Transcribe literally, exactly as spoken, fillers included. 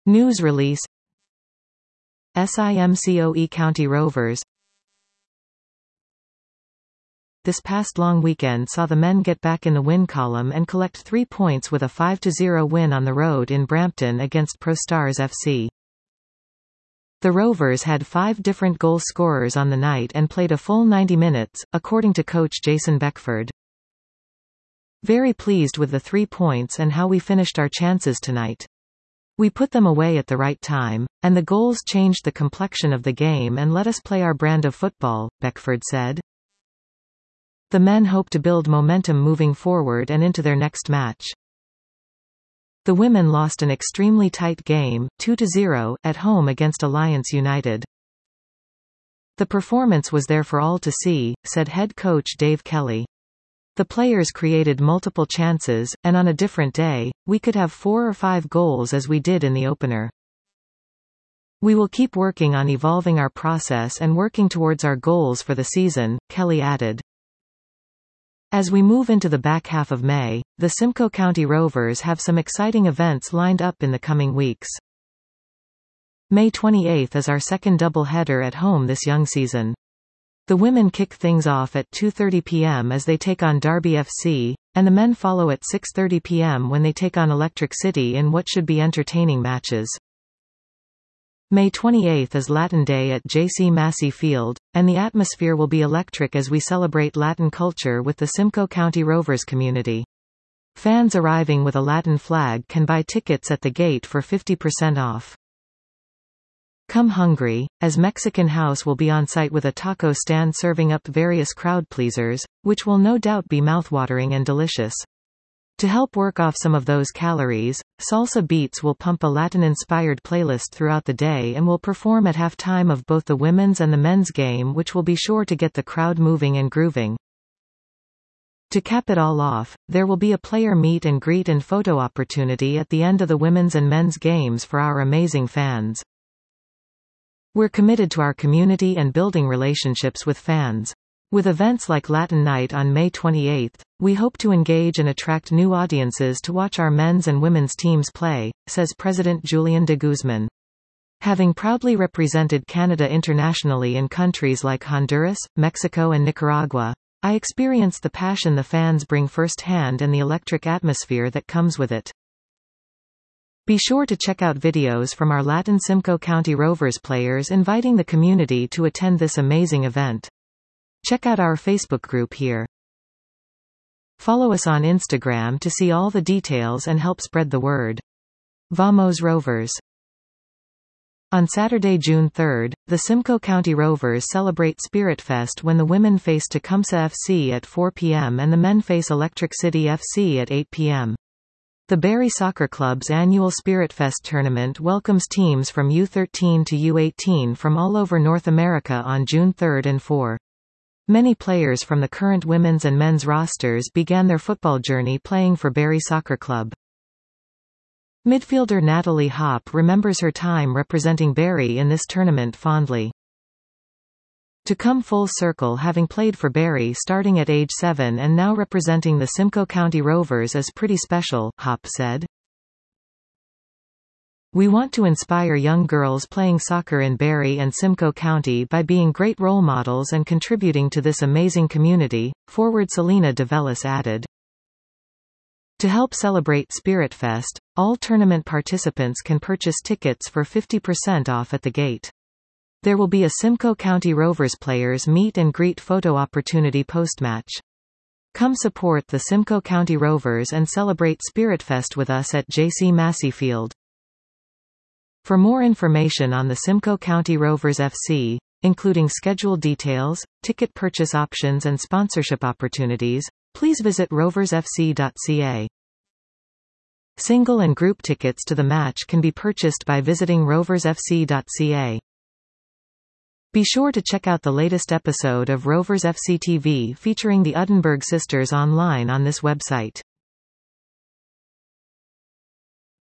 News release. SIMCOE County Rovers. This past long weekend saw the men get back in the win column and collect three points with a five to zero win on the road in Brampton against ProStars F C. The Rovers had five different goal scorers on the night and played a full ninety minutes, according to coach Jason Beckford. Very pleased with the three points and how we finished our chances tonight. We put them away at the right time, and the goals changed the complexion of the game and let us play our brand of football, Beckford said. The men hope to build momentum moving forward and into their next match. The women lost an extremely tight game, two to zero, at home against Alliance United. The performance was there for all to see, said head coach Dave Kelly. The players created multiple chances, and on a different day, we could have four or five goals as we did in the opener. We will keep working on evolving our process and working towards our goals for the season, Kelly added. As we move into the back half of May, the Simcoe County Rovers have some exciting events lined up in the coming weeks. May twenty-eighth is our second double-header at home this young season. The women kick things off at two thirty p m as they take on Derby F C, and the men follow at six thirty p m when they take on Electric City in what should be entertaining matches. May twenty-eighth is Latin Day at J C Massey Field, and the atmosphere will be electric as we celebrate Latin culture with the Simcoe County Rovers community. Fans arriving with a Latin flag can buy tickets at the gate for fifty percent off. Come hungry, as Mexican House will be on site with a taco stand serving up various crowd pleasers, which will no doubt be mouthwatering and delicious. To help work off some of those calories, Salsa Beats will pump a Latin-inspired playlist throughout the day and will perform at halftime of both the women's and the men's game, which will be sure to get the crowd moving and grooving. To cap it all off, there will be a player meet and greet and photo opportunity at the end of the women's and men's games for our amazing fans. We're committed to our community and building relationships with fans. With events like Latin Night on May twenty-eighth, we hope to engage and attract new audiences to watch our men's and women's teams play, says President Julian de Guzman. Having proudly represented Canada internationally in countries like Honduras, Mexico and Nicaragua, I experienced the passion the fans bring firsthand and the electric atmosphere that comes with it. Be sure to check out videos from our Latin Simcoe County Rovers players inviting the community to attend this amazing event. Check out our Facebook group here. Follow us on Instagram to see all the details and help spread the word. Vamos Rovers! On Saturday, June third, the Simcoe County Rovers celebrate Spirit Fest when the women face Tecumseh F C at four p m and the men face Electric City F C at eight p m The Barrie Soccer Club's annual Spirit Fest tournament welcomes teams from U thirteen to U eighteen from all over North America on June third and fourth. Many players from the current women's and men's rosters began their football journey playing for Barrie Soccer Club. Midfielder Natalie Hopp remembers her time representing Barrie in this tournament fondly. To come full circle, having played for Barrie starting at age seven and now representing the Simcoe County Rovers is pretty special, Hopp said. We want to inspire young girls playing soccer in Barrie and Simcoe County by being great role models and contributing to this amazing community, forward Selena DeVellis added. To help celebrate Spirit Fest, all tournament participants can purchase tickets for fifty percent off at the gate. There will be a Simcoe County Rovers players meet and greet photo opportunity post-match. Come support the Simcoe County Rovers and celebrate Spirit Fest with us at J C Massey Field. For more information on the Simcoe County Rovers F C, including schedule details, ticket purchase options and sponsorship opportunities, please visit rovers f c dot c a. Single and group tickets to the match can be purchased by visiting rovers f c dot c a. Be sure to check out the latest episode of Rovers F C T V featuring the Uddenberg sisters online on this website.